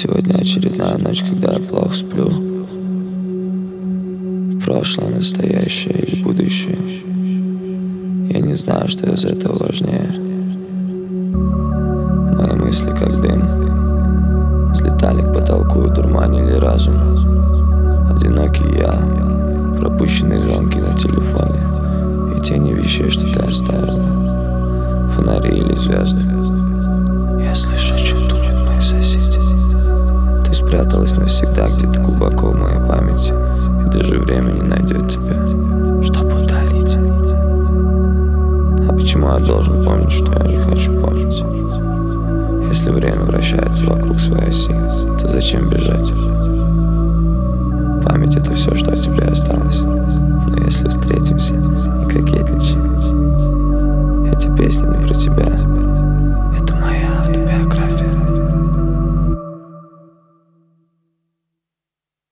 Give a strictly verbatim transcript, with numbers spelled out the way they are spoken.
Сегодня очередная ночь, когда я плохо сплю. Прошлое, настоящее или будущее. Я не знаю, что из этого важнее. Мои мысли как дым взлетали к потолку и дурманили разум. Одинокий я, пропущенные звонки на телефоне и тени вещей, что ты оставила. Фонари или звезды. Я слышу, о чем думают мои соседи. Ты спряталась навсегда где-то глубоко в моей памяти, и даже время не найдет тебя, чтобы удалить. А почему я должен помнить, что я не хочу помнить? Если время вращается вокруг своей оси, то зачем бежать? Память — это все, что от тебя осталось. Но если встретимся, не кокетничай.